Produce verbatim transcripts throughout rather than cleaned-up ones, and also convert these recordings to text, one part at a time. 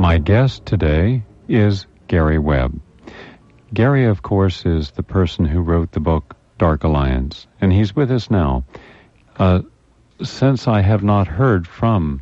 My guest today is Gary Webb. Gary, of course, is the person who wrote the book Dark Alliance, and he's with us now. Uh, since I have not heard from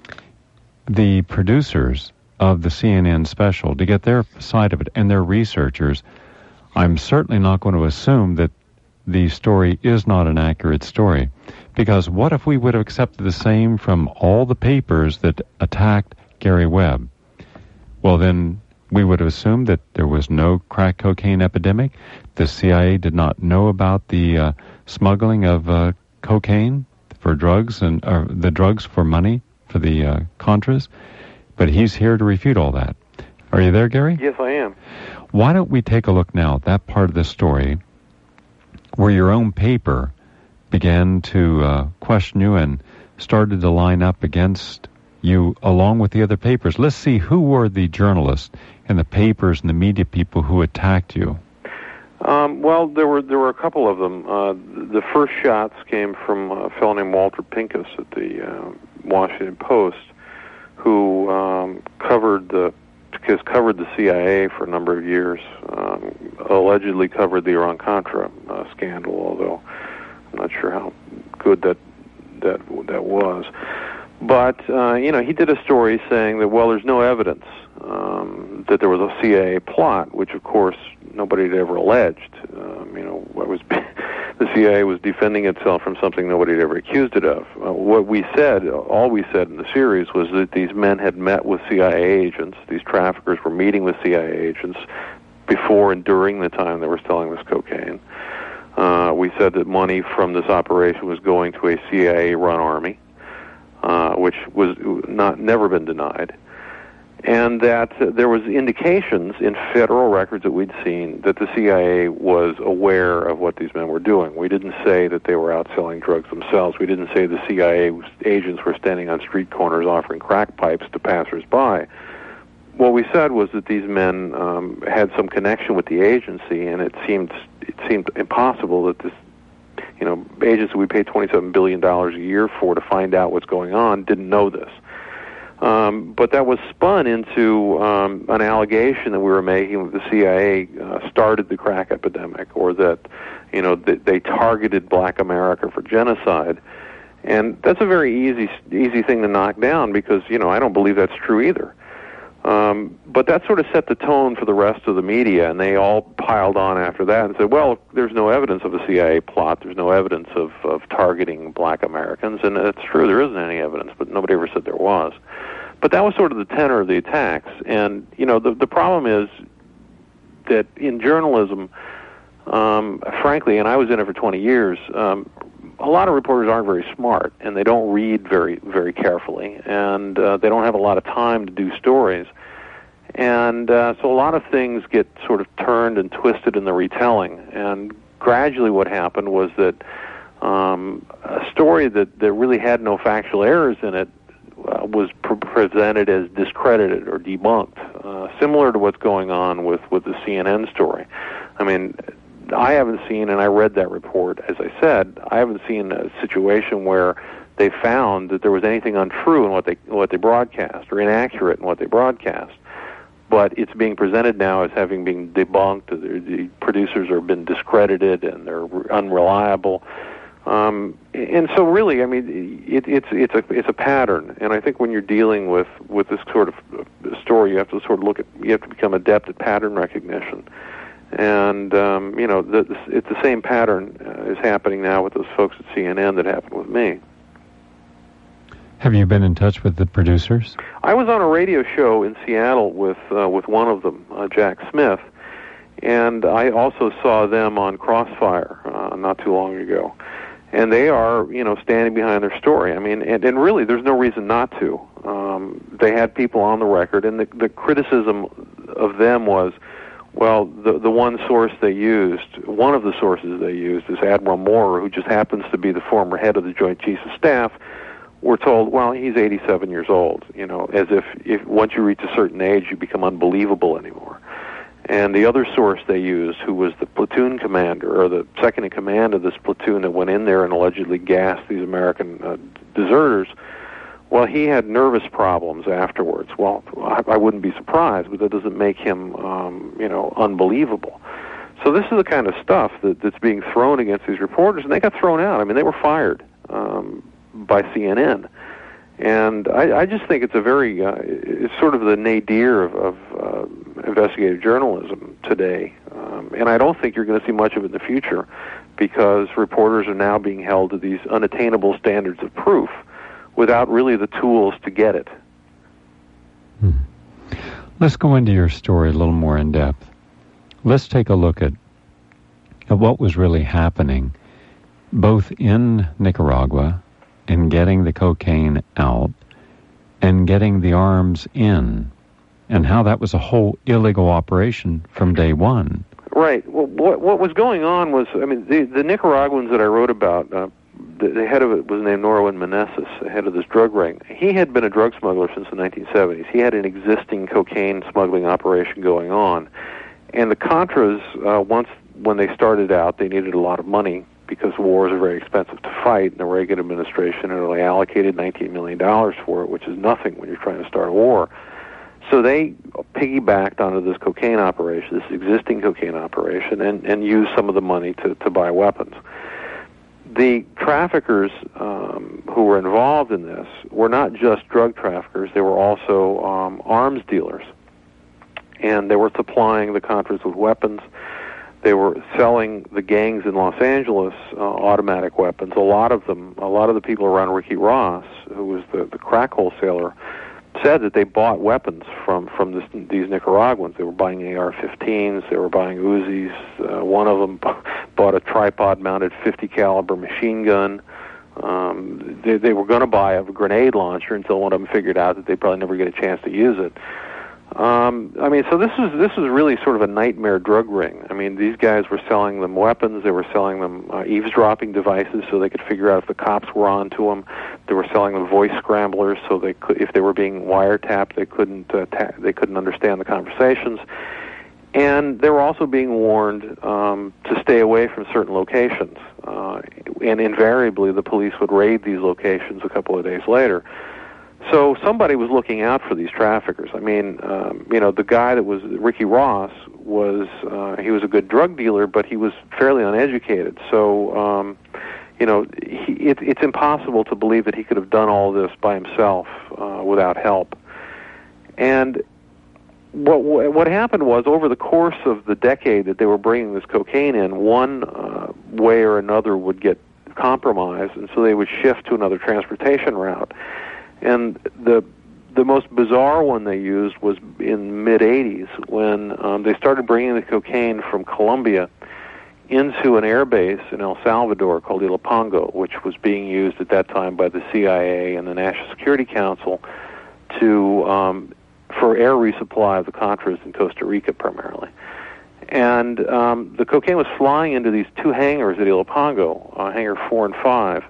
the producers of the C N N special to get their side of it and their researchers, I'm certainly not going to assume that the story is not an accurate story. Because what if we would have accepted the same from all the papers that attacked Gary Webb? Well, then we would have assumed that there was no crack cocaine epidemic. The C I A did not know about the uh, smuggling of uh, cocaine for drugs and uh, the drugs for money for the uh, Contras. But he's here to refute all that. Are you there, Gary? Yes, I am. Why don't we take a look now at that part of the story where your own paper began to uh, question you and started to line up against you along with the other papers. Let's see who were the journalists and the papers and the media people who attacked you. Um, well, there were there were a couple of them. Uh, the first shots came from a fellow named Walter Pincus at the uh, Washington Post, who um, covered the has covered the C I A for a number of years. Um, allegedly covered the Iran-Contra uh, scandal, although I'm not sure how good that that that was. But, uh, you know, he did a story saying that, well, there's no evidence um, that there was a C I A plot, which, of course, nobody had ever alleged. Um, you know, what was the C I A was defending itself from something nobody had ever accused it of. Uh, what we said, all we said in the series, was that these men had met with C I A agents. These traffickers were meeting with C I A agents before and during the time they were selling this cocaine. Uh, we said that money from this operation was going to a C I A-run army. Uh, which was not never been denied, and that uh, there was indications in federal records that we'd seen that the C I A was aware of what these men were doing. We didn't say that they were out selling drugs themselves. We didn't say the C I A agents were standing on street corners offering crack pipes to passersby. What we said was that these men um, had some connection with the agency, and it seemed it seemed impossible that this. You know, agents that we pay twenty-seven billion dollars a year for to find out what's going on didn't know this. Um, but that was spun into um, an allegation that we were making that the C I A uh, started the crack epidemic, or that, you know, th- they targeted Black America for genocide. And that's a very easy easy thing to knock down because, you know, I don't believe that's true either. Um, but that sort of set the tone for the rest of the media, and they all piled on after that and said, well, there's no evidence of a C I A plot, there's no evidence of, of targeting Black Americans, and it's true, there isn't any evidence, but nobody ever said there was. But that was sort of the tenor of the attacks, and, you know, the, the problem is that in journalism, um, frankly, and I was in it for twenty years, um, a lot of reporters aren't very smart, and they don't read very, very carefully, and uh, they don't have a lot of time to do stories. And uh, so a lot of things get sort of turned and twisted in the retelling. And gradually what happened was that um, a story that, that really had no factual errors in it uh, was pre- presented as discredited or debunked, uh, similar to what's going on with, with the C N N story. I mean, I haven't seen, and I read that report, as I said, I haven't seen a situation where they found that there was anything untrue in what they what they broadcast or inaccurate in what they broadcast. But it's being presented now as having been debunked. The producers have been discredited and they're unreliable. Um, and so, really, I mean, it, it's it's a it's a pattern. And I think when you're dealing with, with this sort of story, you have to sort of look at you have to become adept at pattern recognition. And, um, you know, the, the, it's the same pattern uh, is happening now with those folks at C N N that happened with me. Have you been in touch with the producers? I was on a radio show in Seattle with uh, with one of them, uh, Jack Smith, and I also saw them on Crossfire uh, not too long ago. And they are, you know, standing behind their story. I mean, and, and really, there's no reason not to. Um, they had people on the record, and the, the criticism of them was, well, the the one source they used, one of the sources they used is Admiral Moore, who just happens to be the former head of the Joint Chiefs of Staff. We're told, well, he's eighty-seven years old, you know, as if, if once you reach a certain age, you become unbelievable anymore. And the other source they used, who was the platoon commander, or the second in command of this platoon that went in there and allegedly gassed these American uh, deserters, Well, he had nervous problems afterwards. Well, I, I wouldn't be surprised, but that doesn't make him, um, you know, unbelievable. So this is the kind of stuff that, that's being thrown against these reporters, and they got thrown out. I mean, they were fired um, by C N N. And I, I just think it's a very, uh, it's sort of the nadir of, of uh, investigative journalism today. Um, and I don't think you're going to see much of it in the future, because reporters are now being held to these unattainable standards of proof without really the tools to get it. Hmm. Let's go into your story a little more in depth. Let's take a look at, at what was really happening both in Nicaragua and getting the cocaine out and getting the arms in, and how that was a whole illegal operation from day one. Right. Well, what, what was going on was, I mean, the, the Nicaraguans that I wrote about, uh, the, the head of it was named Norwin Meneses, the head of this drug ring. He had been a drug smuggler since the nineteen seventies. He had an existing cocaine smuggling operation going on. And the Contras, uh, once when they started out, they needed a lot of money because wars are very expensive to fight, and the Reagan administration had only allocated nineteen million dollars for it, which is nothing when you're trying to start a war. So they piggybacked onto this cocaine operation, this existing cocaine operation, and, and used some of the money to, to buy weapons. The traffickers um, who were involved in this were not just drug traffickers, they were also um, arms dealers. And they were supplying the Contras with weapons. They were selling the gangs in Los Angeles uh, automatic weapons. A lot of them, a lot of the people around Ricky Ross, who was the, the crack wholesaler, said that they bought weapons from, from this, these Nicaraguans. They were buying A R fifteens, they were buying Uzis. Uh, one of them bought a tripod-mounted fifty caliber machine gun. Um, they, they were going to buy a grenade launcher until one of them figured out that they'd probably never get a chance to use it. Um, I mean, so this is this is really sort of a nightmare drug ring. I mean, these guys were selling them weapons. They were selling them uh, eavesdropping devices so they could figure out if the cops were on to them. They were selling them voice scramblers so they could, if they were being wiretapped, they couldn't uh, ta- they couldn't understand the conversations. And they were also being warned um, to stay away from certain locations. Uh, and invariably, the police would raid these locations a couple of days later. So somebody was looking out for these traffickers. I mean, um, you know, the guy that was Ricky Ross was uh, he was a good drug dealer, but he was fairly uneducated. So, um, you know, he, it, it's impossible to believe that he could have done all this by himself uh, without help. And what what happened was, over the course of the decade that they were bringing this cocaine in, one uh, way or another would get compromised, and so they would shift to another transportation route. And the the most bizarre one they used was in the mid eighties when um, they started bringing the cocaine from Colombia into an air base in El Salvador called Ilopango, which was being used at that time by the C I A and the National Security Council to um, for air resupply of the Contras in Costa Rica primarily. And um, the cocaine was flying into these two hangars at Ilopango, uh, hangar four and five.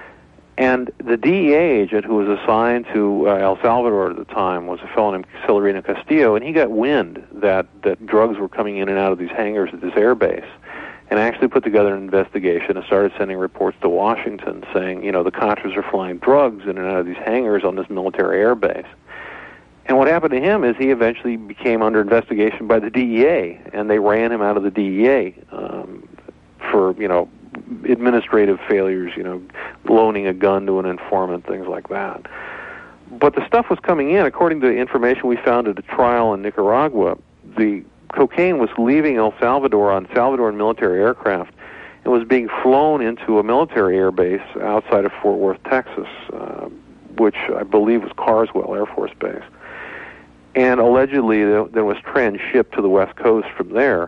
And the D E A agent who was assigned to uh, El Salvador at the time was a fellow named Celerino Castillo, and he got wind that, that drugs were coming in and out of these hangars at this air base, and actually put together an investigation and started sending reports to Washington saying, you know, the Contras are flying drugs in and out of these hangars on this military air base. And what happened to him is he eventually became under investigation by the D E A, and they ran him out of the D E A um, for, you know, administrative failures, you know, loaning a gun to an informant, things like that. But the stuff was coming in, according to the information we found at a trial in Nicaragua, the cocaine was leaving El Salvador on Salvadoran military aircraft and was being flown into a military air base outside of Fort Worth, Texas, uh, which I believe was Carswell Air Force Base. And allegedly there was transshipped to the West Coast from there.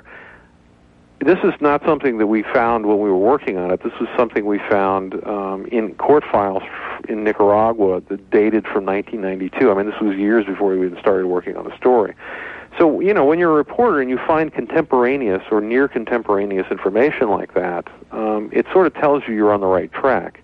This is not something that we found when we were working on it. This was something we found um, in court files in Nicaragua that dated from nineteen ninety-two. I mean, this was years before we even started working on the story. So, you know, when you're a reporter and you find contemporaneous or near contemporaneous information like that, um, it sort of tells you you're on the right track.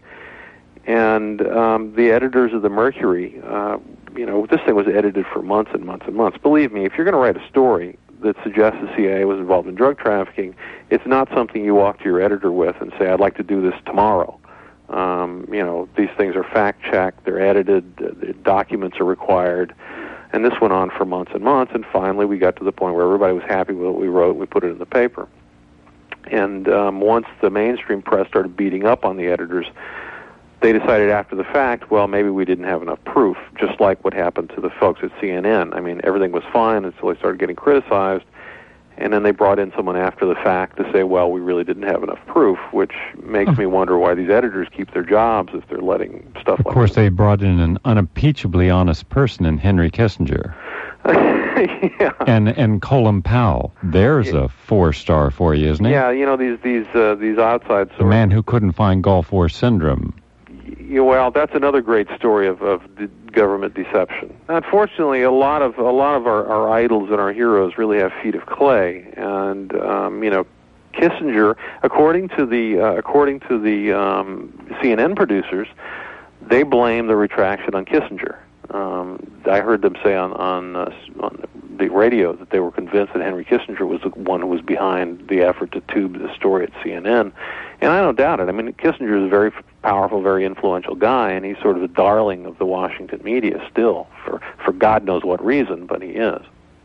And um, the editors of the Mercury, uh, you know, this thing was edited for months and months and months. Believe me, if you're going to write a story that suggests the C I A was involved in drug trafficking, it's not something you walk to your editor with and say, I'd like to do this tomorrow. Um, you know, these things are fact-checked, they're edited, the documents are required. And this went on for months and months, and finally we got to the point where everybody was happy with what we wrote, we put it in the paper. And um, once the mainstream press started beating up on the editors, they decided after the fact, well, maybe we didn't have enough proof, just like what happened to the folks at C N N. I mean, everything was fine until they started getting criticized, and then they brought in someone after the fact to say, well, we really didn't have enough proof, which makes me wonder why these editors keep their jobs if they're letting stuff like that. Of course, they brought in an unimpeachably honest person in Henry Kissinger. yeah. And and Colin Powell. There's a four-star for you, isn't he? Yeah, you know, these these uh, these outside sources. The man who couldn't find Gulf War syndrome. Yeah, well, that's another great story of, of de- government deception. Unfortunately, a lot of a lot of our, our idols and our heroes really have feet of clay, and um, you know, Kissinger, according to the uh, according to the um, C N N producers, they blame the retraction on Kissinger. Um, I heard them say on on, uh, on the radio that they were convinced that Henry Kissinger was the one who was behind the effort to tube the story at C N N, and I don't doubt it. I mean, Kissinger is a very powerful, very influential guy, and he's sort of the darling of the Washington media still, for, for God knows what reason, but he is.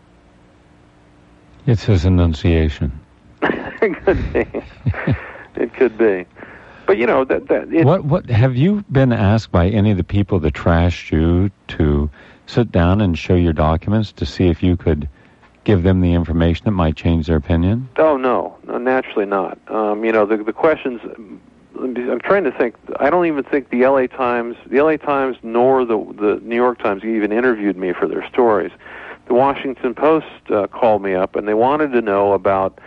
It's his enunciation. It could be. It could be. But, you know, that... that it, what, what, have you been asked by any of the people that trashed you to sit down and show your documents to see if you could give them the information that might change their opinion? Oh, no. No, naturally not. Um, you know, the, the questions... I'm trying to think. I don't even think the L A Times, the L A Times, nor the the New York Times even interviewed me for their stories. The Washington Post uh, called me up, and they wanted to know about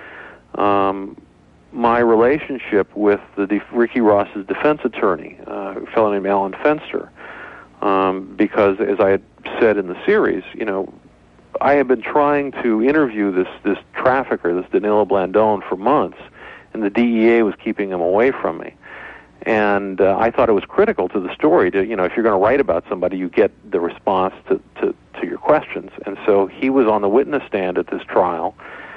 um, my relationship with the De- Ricky Ross's defense attorney, uh, a fellow named Alan Fenster, um, because, as I had said in the series, you know, I had been trying to interview this this trafficker, this Danilo Blandone, for months, and the D E A was keeping him away from me. And uh, I thought it was critical to the story to, you know, if you're going to write about somebody, you get the response to, to, to your questions. And so he was on the witness stand at this trial,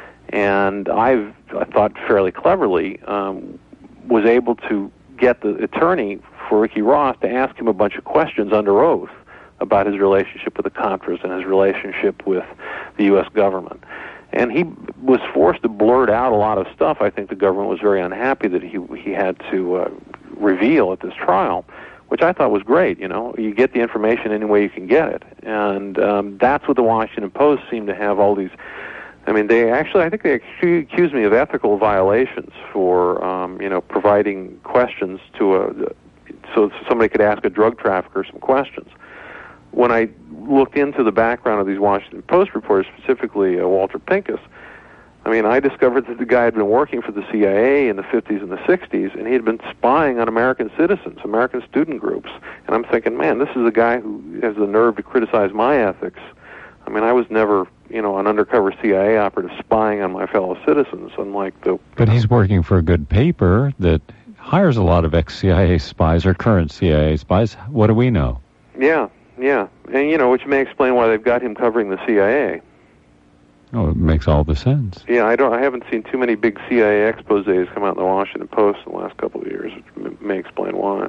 and I've, I thought fairly cleverly, um, was able to get the attorney for Ricky Ross to ask him a bunch of questions under oath about his relationship with the Contras and his relationship with the U S government. And he was forced to blurt out a lot of stuff. I think the government was very unhappy that he he had to uh, reveal at this trial, which I thought was great. You know, you get the information any way you can get it, and um, that's what the Washington Post seemed to have all these. I mean, they actually, I think they accused me of ethical violations for um, you know providing questions to a so somebody could ask a drug trafficker some questions. When I looked into the background of these Washington Post reporters, specifically uh, Walter Pincus, I mean, I discovered that the guy had been working for the C I A in the fifties and the sixties, and he had been spying on American citizens, American student groups. And I'm thinking, man, this is a guy who has the nerve to criticize my ethics. I mean, I was never, you know, an undercover C I A operative spying on my fellow citizens, unlike the... But he's working for a good paper that hires a lot of ex-C I A spies or current C I A spies. What do we know? Yeah. Yeah, and you know, which may explain why they've got him covering the C I A. Oh, it makes all the sense. Yeah, I don't. I haven't seen too many big C I A exposés come out in the Washington Post in the last couple of years, which may explain why.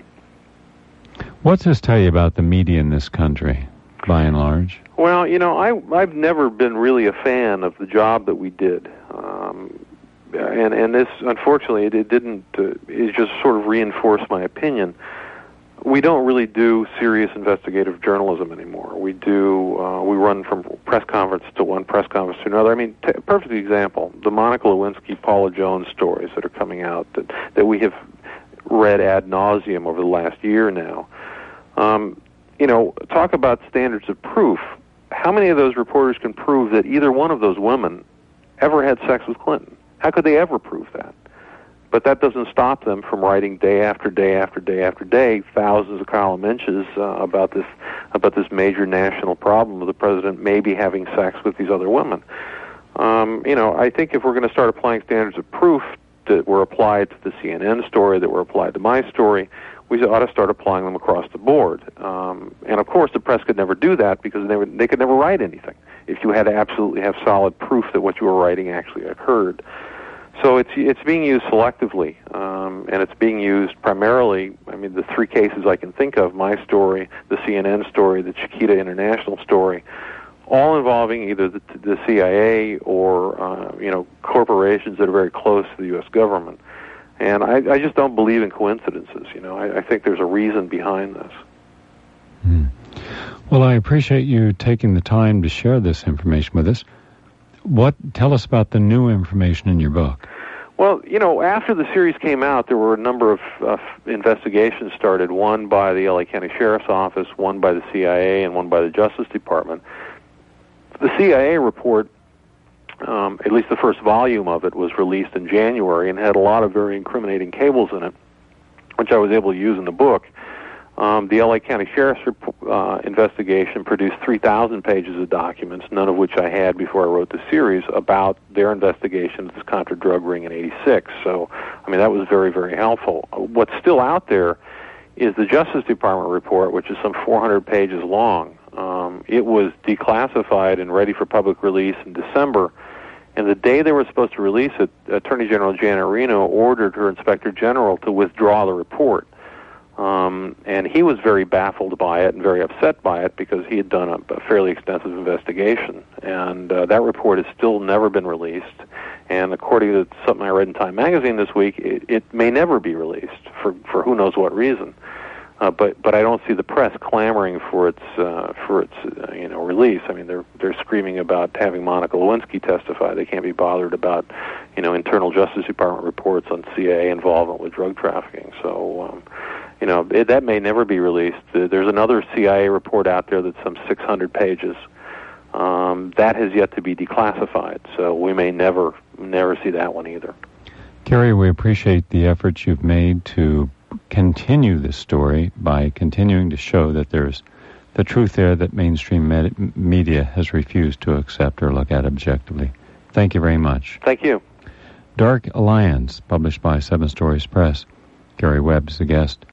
What's this tell you about the media in this country, by and large? Well, you know, I I've never been really a fan of the job that we did, um, and and this unfortunately it, it didn't. Uh, it just sort of reinforced my opinion. We don't really do serious investigative journalism anymore. We do, uh, we run from press conference to one press conference to another. I mean, t- perfect example, the Monica Lewinsky, Paula Jones stories that are coming out that, that we have read ad nauseum over the last year now. Um, you know, talk about standards of proof. How many of those reporters can prove that either one of those women ever had sex with Clinton? How could they ever prove that? But that doesn't stop them from writing day after day after day after day thousands of column inches uh, about this about this major national problem of the president maybe having sex with these other women. Um, you know, I think if we're going to start applying standards of proof that were applied to the C N N story, that were applied to my story, we ought to start applying them across the board. Um, and of course, the press could never do that because they would, they could never write anything if you had to absolutely have solid proof that what you were writing actually occurred. So it's it's being used selectively, um, and it's being used primarily. I mean, the three cases I can think of: my story, the C N N story, the Chiquita International story, all involving either the, the C I A or uh, you know corporations that are very close to the U S government. And I, I just don't believe in coincidences. You know, I, I think there's a reason behind this. Hmm. Well, I appreciate you taking the time to share this information with us. What tell us about the new information in your book? Well, you know, after the series came out, there were a number of uh, investigations started, one by the L A County Sheriff's Office, one by the C I A, and one by the Justice Department. The C I A report, um, at least the first volume of it, was released in January and had a lot of very incriminating cables in it, which I was able to use in the book. Um, the L A County Sheriff's uh, investigation produced three thousand pages of documents, none of which I had before I wrote the series, about their investigation of this Contra drug ring in eighty-six. So, I mean, that was very, very helpful. What's still out there is the Justice Department report, which is some four hundred pages long. Um, it was declassified and ready for public release in December, and the day they were supposed to release it, Attorney General Janet Reno ordered her Inspector General to withdraw the report. Um, and he was very baffled by it and very upset by it because he had done a, a fairly extensive investigation. And uh, that report has still never been released. And according to something I read in Time Magazine this week, it, it may never be released for, for who knows what reason. Uh, but but I don't see the press clamoring for its uh, for its uh, you know release. I mean, they're they're screaming about having Monica Lewinsky testify. They can't be bothered about you know internal Justice Department reports on C I A involvement with drug trafficking. So um, you know it, that may never be released. Uh, there's another C I A report out there that's some six hundred pages. Um, that has yet to be declassified. So we may never never see that one either. Gary, we appreciate the efforts you've made to continue this story by continuing to show that there's the truth there that mainstream med- media has refused to accept or look at objectively. Thank you very much. Thank you. Dark Alliance, published by Seven Stories Press. Gary Webb is the guest.